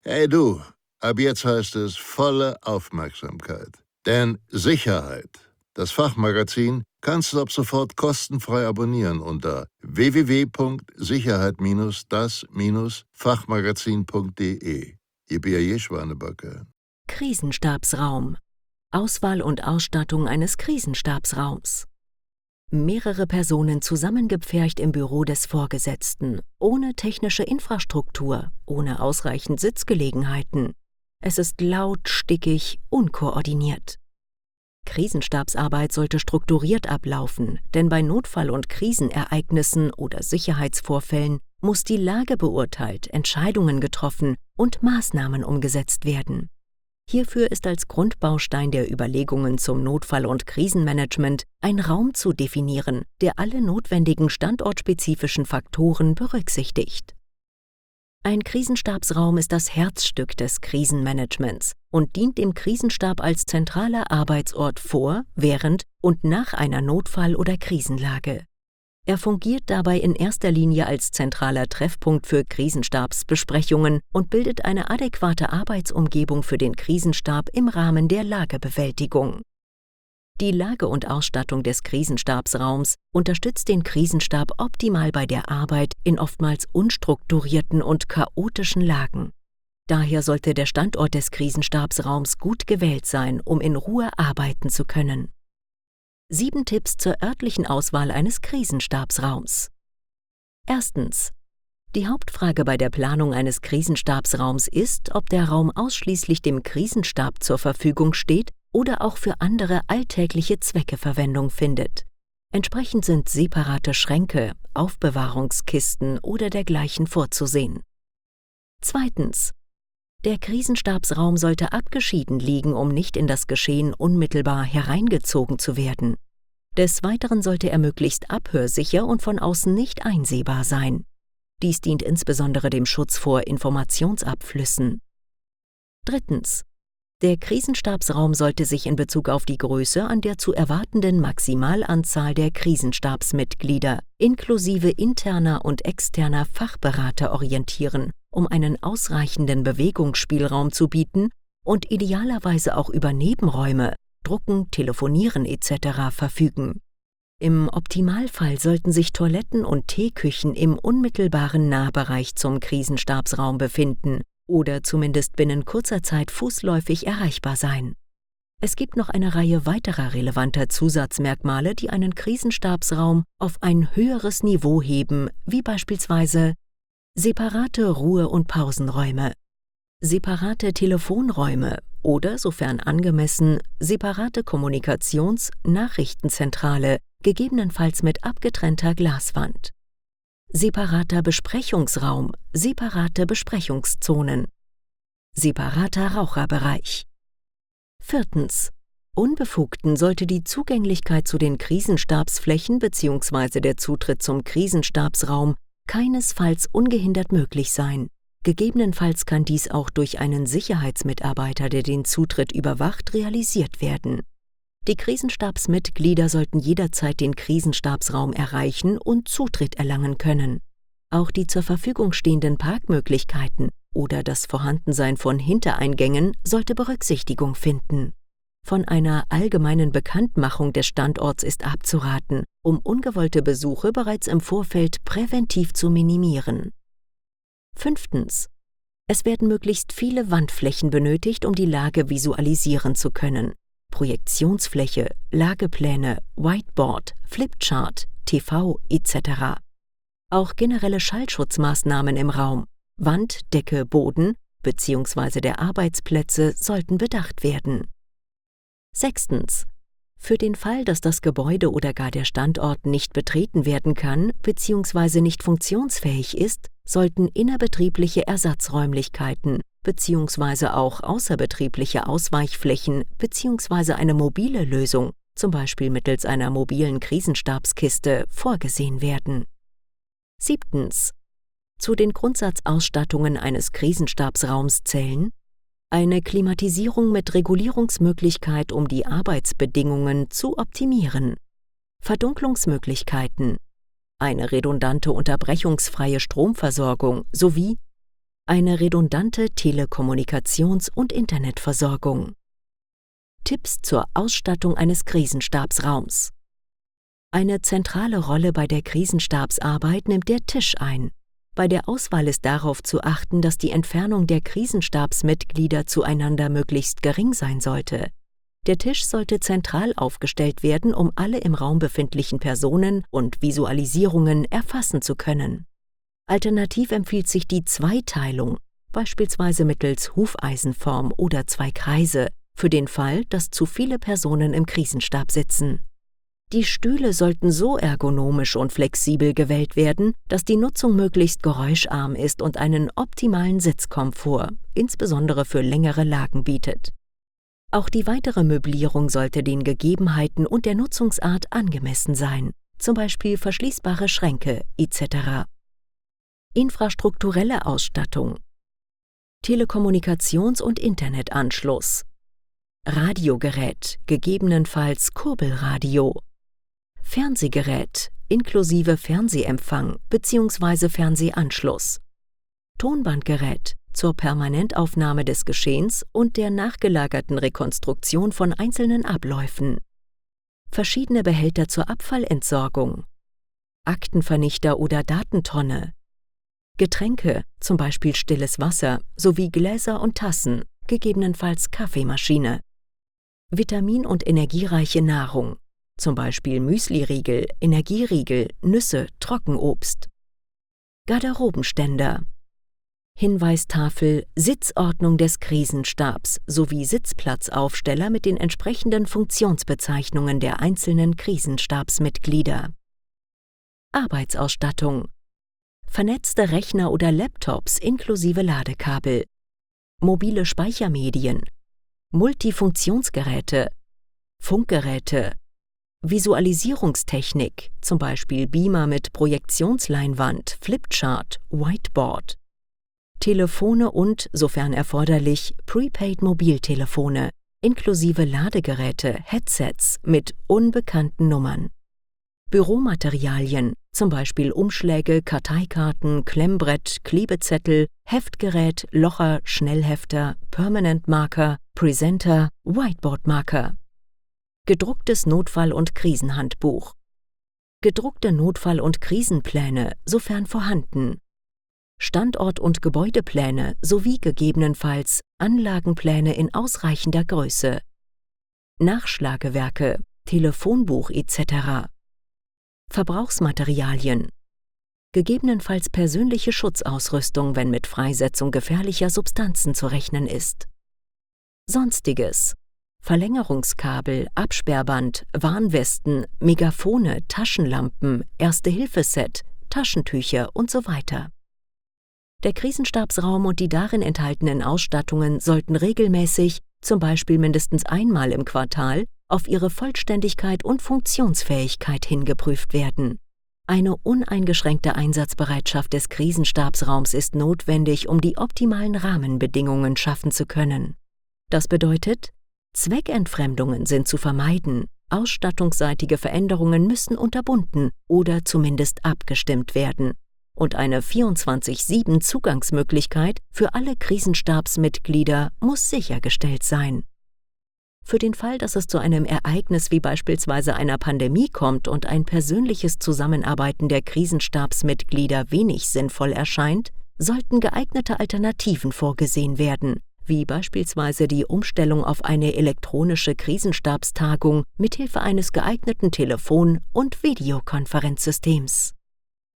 Hey du, ab jetzt heißt es volle Aufmerksamkeit. Denn Sicherheit, das Fachmagazin, kannst du ab sofort kostenfrei abonnieren unter www.sicherheit-das-fachmagazin.de. Ihr B.A.J. Schwanebacke. Krisenstabsraum. Auswahl und Ausstattung eines Krisenstabsraums. Mehrere Personen zusammengepfercht im Büro des Vorgesetzten, ohne technische Infrastruktur, ohne ausreichend Sitzgelegenheiten. Es ist laut, stickig, unkoordiniert. Krisenstabsarbeit sollte strukturiert ablaufen, denn bei Notfall- und Krisenereignissen oder Sicherheitsvorfällen muss die Lage beurteilt, Entscheidungen getroffen und Maßnahmen umgesetzt werden. Hierfür ist als Grundbaustein der Überlegungen zum Notfall- und Krisenmanagement ein Raum zu definieren, der alle notwendigen standortspezifischen Faktoren berücksichtigt. Ein Krisenstabsraum ist das Herzstück des Krisenmanagements und dient dem Krisenstab als zentraler Arbeitsort vor, während und nach einer Notfall- oder Krisenlage. Er fungiert dabei in erster Linie als zentraler Treffpunkt für Krisenstabsbesprechungen und bildet eine adäquate Arbeitsumgebung für den Krisenstab im Rahmen der Lagebewältigung. Die Lage und Ausstattung des Krisenstabsraums unterstützt den Krisenstab optimal bei der Arbeit in oftmals unstrukturierten und chaotischen Lagen. Daher sollte der Standort des Krisenstabsraums gut gewählt sein, um in Ruhe arbeiten zu können. 7 Tipps zur örtlichen Auswahl eines Krisenstabsraums. Erstens. Die Hauptfrage bei der Planung eines Krisenstabsraums ist, ob der Raum ausschließlich dem Krisenstab zur Verfügung steht oder auch für andere alltägliche Zwecke Verwendung findet. Entsprechend sind separate Schränke, Aufbewahrungskisten oder dergleichen vorzusehen. Zweitens. Der Krisenstabsraum sollte abgeschieden liegen, um nicht in das Geschehen unmittelbar hereingezogen zu werden. Des Weiteren sollte er möglichst abhörsicher und von außen nicht einsehbar sein. Dies dient insbesondere dem Schutz vor Informationsabflüssen. Drittens. Der Krisenstabsraum sollte sich in Bezug auf die Größe an der zu erwartenden Maximalanzahl der Krisenstabsmitglieder inklusive interner und externer Fachberater orientieren, um einen ausreichenden Bewegungsspielraum zu bieten und idealerweise auch über Nebenräume, Drucken, Telefonieren etc. verfügen. Im Optimalfall sollten sich Toiletten und Teeküchen im unmittelbaren Nahbereich zum Krisenstabsraum befinden oder zumindest binnen kurzer Zeit fußläufig erreichbar sein. Es gibt noch eine Reihe weiterer relevanter Zusatzmerkmale, die einen Krisenstabsraum auf ein höheres Niveau heben, wie beispielsweise separate Ruhe- und Pausenräume, separate Telefonräume oder, sofern angemessen, separate Kommunikations-Nachrichtenzentrale, gegebenenfalls mit abgetrennter Glaswand. Separater Besprechungsraum, separate Besprechungszonen. Separater Raucherbereich. Viertens. Unbefugten sollte die Zugänglichkeit zu den Krisenstabsflächen bzw. der Zutritt zum Krisenstabsraum keinesfalls ungehindert möglich sein. Gegebenenfalls kann dies auch durch einen Sicherheitsmitarbeiter, der den Zutritt überwacht, realisiert werden. Die Krisenstabsmitglieder sollten jederzeit den Krisenstabsraum erreichen und Zutritt erlangen können. Auch die zur Verfügung stehenden Parkmöglichkeiten oder das Vorhandensein von Hintereingängen sollte Berücksichtigung finden. Von einer allgemeinen Bekanntmachung des Standorts ist abzuraten, um ungewollte Besuche bereits im Vorfeld präventiv zu minimieren. Fünftens. Es werden möglichst viele Wandflächen benötigt, um die Lage visualisieren zu können. Projektionsfläche, Lagepläne, Whiteboard, Flipchart, TV etc. Auch generelle Schallschutzmaßnahmen im Raum, Wand, Decke, Boden bzw. der Arbeitsplätze sollten bedacht werden. Sechstens. Für den Fall, dass das Gebäude oder gar der Standort nicht betreten werden kann bzw. nicht funktionsfähig ist, sollten innerbetriebliche Ersatzräumlichkeiten bzw. auch außerbetriebliche Ausweichflächen bzw. eine mobile Lösung, zum Beispiel mittels einer mobilen Krisenstabskiste, vorgesehen werden. Siebtens. Zu den Grundsatzausstattungen eines Krisenstabsraums zählen eine Klimatisierung mit Regulierungsmöglichkeit, um die Arbeitsbedingungen zu optimieren, Verdunklungsmöglichkeiten, eine redundante unterbrechungsfreie Stromversorgung sowie Eine redundante Telekommunikations- und Internetversorgung. Tipps zur Ausstattung eines Krisenstabsraums. Eine zentrale Rolle bei der Krisenstabsarbeit nimmt der Tisch ein. Bei der Auswahl ist darauf zu achten, dass die Entfernung der Krisenstabsmitglieder zueinander möglichst gering sein sollte. Der Tisch sollte zentral aufgestellt werden, um alle im Raum befindlichen Personen und Visualisierungen erfassen zu können. Alternativ empfiehlt sich die Zweiteilung, beispielsweise mittels Hufeisenform oder 2 Kreise, für den Fall, dass zu viele Personen im Krisenstab sitzen. Die Stühle sollten so ergonomisch und flexibel gewählt werden, dass die Nutzung möglichst geräuscharm ist und einen optimalen Sitzkomfort, insbesondere für längere Lagen, bietet. Auch die weitere Möblierung sollte den Gegebenheiten und der Nutzungsart angemessen sein, zum Beispiel verschließbare Schränke etc. Infrastrukturelle Ausstattung. Telekommunikations- und Internetanschluss. Radiogerät, gegebenenfalls Kurbelradio. Fernsehgerät, inklusive Fernsehempfang bzw. Fernsehanschluss. Tonbandgerät zur Permanentaufnahme des Geschehens und der nachgelagerten Rekonstruktion von einzelnen Abläufen. Verschiedene Behälter zur Abfallentsorgung. Aktenvernichter oder Datentonne. Getränke, zum Beispiel stilles Wasser, sowie Gläser und Tassen, gegebenenfalls Kaffeemaschine. Vitamin- und energiereiche Nahrung, zum Beispiel Müsliriegel, Energieriegel, Nüsse, Trockenobst. Garderobenständer. Hinweistafel, Sitzordnung des Krisenstabs sowie Sitzplatzaufsteller mit den entsprechenden Funktionsbezeichnungen der einzelnen Krisenstabsmitglieder. Arbeitsausstattung. Vernetzte Rechner oder Laptops inklusive Ladekabel. Mobile Speichermedien. Multifunktionsgeräte. Funkgeräte. Visualisierungstechnik, zum Beispiel Beamer mit Projektionsleinwand, Flipchart, Whiteboard. Telefone und, sofern erforderlich, Prepaid-Mobiltelefone, inklusive Ladegeräte, Headsets mit unbekannten Nummern. Büromaterialien, zum Beispiel Umschläge, Karteikarten, Klemmbrett, Klebezettel, Heftgerät, Locher, Schnellhefter, Permanent Marker, Presenter, Whiteboard-Marker. Gedrucktes Notfall- und Krisenhandbuch. Gedruckte Notfall- und Krisenpläne, sofern vorhanden. Standort- und Gebäudepläne sowie gegebenenfalls Anlagenpläne in ausreichender Größe. Nachschlagewerke, Telefonbuch etc. Verbrauchsmaterialien. Gegebenenfalls persönliche Schutzausrüstung, wenn mit Freisetzung gefährlicher Substanzen zu rechnen ist. Sonstiges. Verlängerungskabel, Absperrband, Warnwesten, Megafone, Taschenlampen, Erste-Hilfe-Set, Taschentücher und so weiter. Der Krisenstabsraum und die darin enthaltenen Ausstattungen sollten regelmäßig, zum Beispiel mindestens einmal im Quartal, auf ihre Vollständigkeit und Funktionsfähigkeit hingeprüft werden. Eine uneingeschränkte Einsatzbereitschaft des Krisenstabsraums ist notwendig, um die optimalen Rahmenbedingungen schaffen zu können. Das bedeutet, Zweckentfremdungen sind zu vermeiden, ausstattungsseitige Veränderungen müssen unterbunden oder zumindest abgestimmt werden und eine 24/7 Zugangsmöglichkeit für alle Krisenstabsmitglieder muss sichergestellt sein. Für den Fall, dass es zu einem Ereignis wie beispielsweise einer Pandemie kommt und ein persönliches Zusammenarbeiten der Krisenstabsmitglieder wenig sinnvoll erscheint, sollten geeignete Alternativen vorgesehen werden, wie beispielsweise die Umstellung auf eine elektronische Krisenstabstagung mithilfe eines geeigneten Telefon- und Videokonferenzsystems.